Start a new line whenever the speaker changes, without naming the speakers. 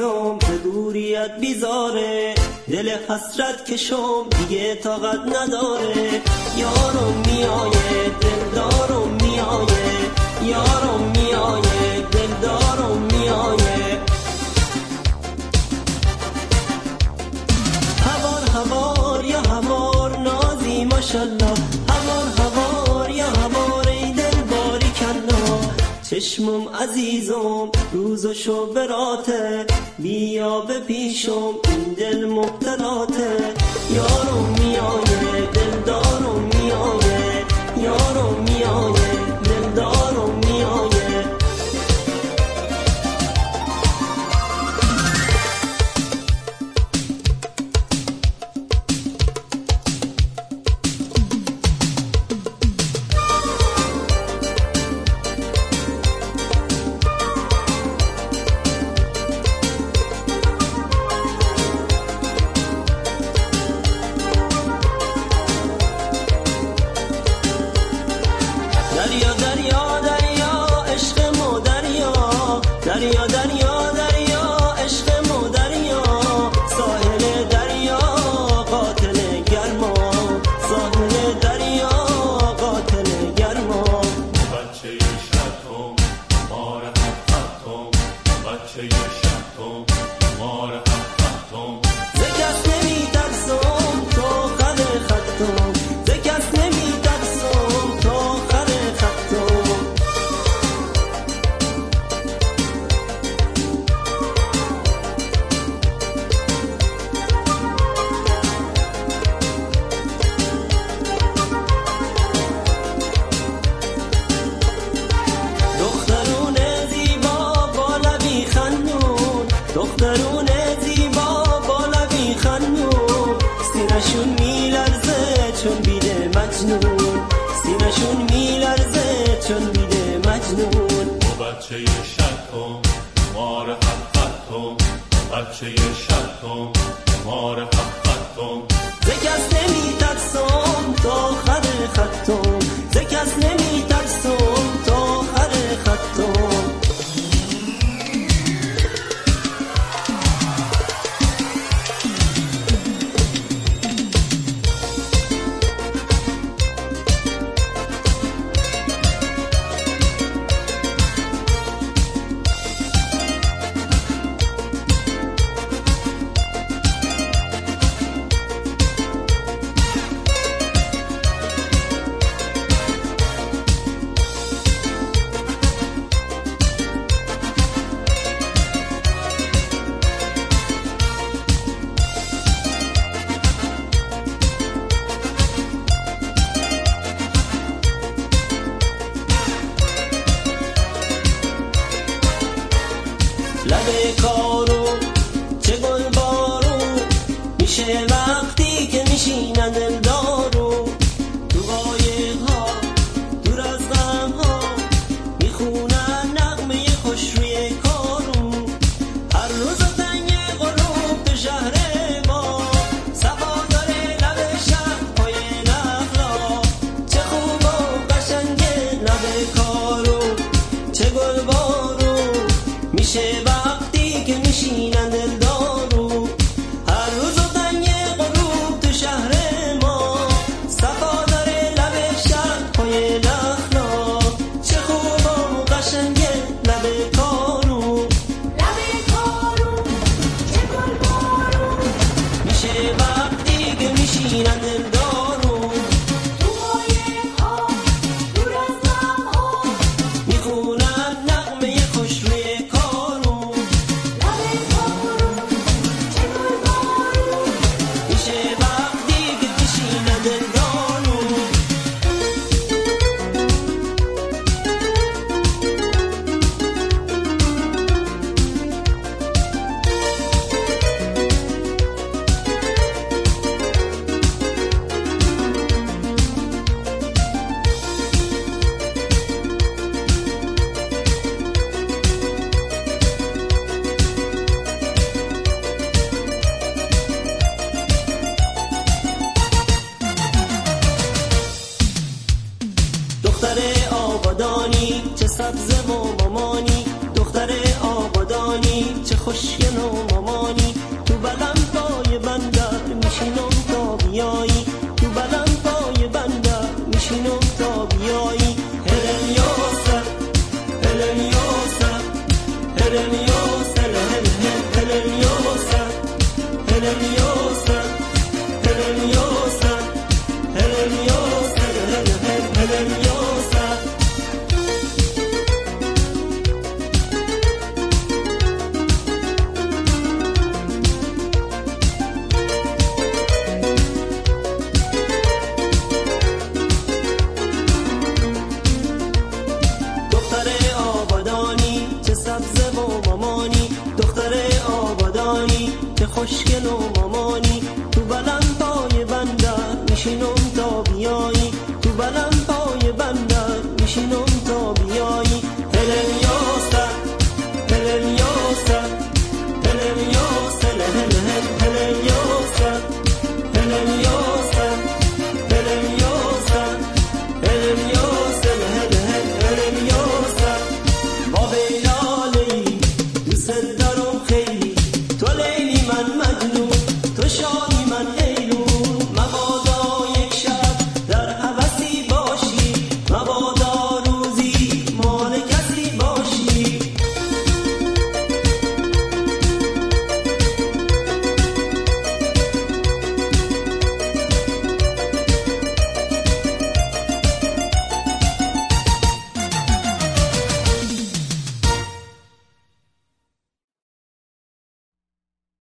عزیزم به دوریت بیزاره، دل حسرت کشم دیگه طاقت نداره. یارم میایه دلدارم میایه، یارم میایه دلدارم میایه. هوار یا هوار نازی ماشالله، هوار یا هوار ای دل باری کلا. چشمم عزیزم روزشو براته، بیا به پیشم این دل مبتلاته. یارم میایه دلدارم میایه، یارم میایه دلدارم میایه. دریا دریا دریا عشق مو دریا، دریا دریا دریا عشق مو دریا. ساحل دریا قاتل گرما، ساحل دریا قاتل گرما.
بچه شبتم مار حفتم، بچه شبتم مار حفتم.
ز کس نمی ترسم تا خد خطم، ز کس نمی ترسم تا خد خطم. دخترون زیبا با لبی خندون، دخترون زیبا با لبی خندون. سینشون میلرزه چون بیده مجنون، سینشون میلرزه چون بیده مجنون.
بچه شبتم مار حفتم، بچه شبتم مار حفتم.
ز کس نمی ترسم تا خد خطم، ز کس نمی ترسم تا خد خطم. لب کارو چه گل بارو میشه وقتی که میشینن دلدارو. تو قایق‌ها دور از غم‌ها میخونن نغمه خوش روی کارو. هر روز تنگ غروب تو شهر ما، صفا داره لب شهرهای نخلا. چه خوب و قشنگه لب کارو چه گل بارو میشه وقتی که میشینن دلدارو. هر روز و تنگ غروب تو شهر ما، صفا داره لب شهرهای نخلا. چه خوب و قشنگه لب کارو، لب کارو چه گل بارو میشه وقتی که میشینن دلدارو. تو قایق‌ها دور از غم‌ها میخونن نغمه خوش روی کارو. لب کارو چه گل بارو میشه وقتی که میشینن دلدارو. دختر آبادانی چه سبز و مامانی، دختر آبادانی چه خوشگل و زمانی